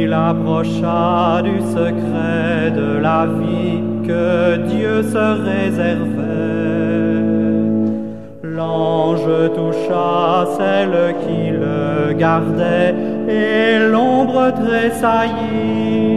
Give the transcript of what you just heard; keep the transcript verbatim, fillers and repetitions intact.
il approcha du secret de la vie que Dieu se réservait. L'ange toucha celle qui le gardait, et l'ombre tressaillit.